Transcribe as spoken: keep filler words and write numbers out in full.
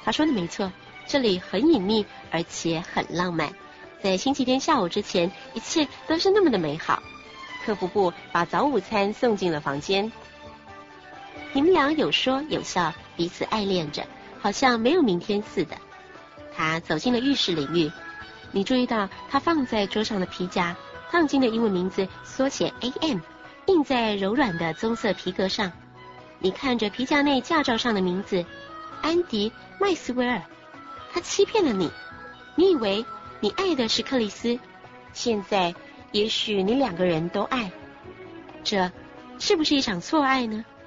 他说的没错，这里很隐秘，而且很浪漫。在星期天下午之前，一切都是那么的美好。客服部把早午餐送进了房间。你们俩有说有笑，彼此爱恋着，好像没有明天似的。他走进了浴室领域，你注意到他放在桌上的皮夹，烫金的英文名字缩写 A M 印在柔软的棕色皮革上。你看着皮夹内驾照上的名字安迪·麦斯威尔，他欺骗了你。你以为你爱的是克里斯，现在也许你两个人都爱，这是不是一场错爱呢？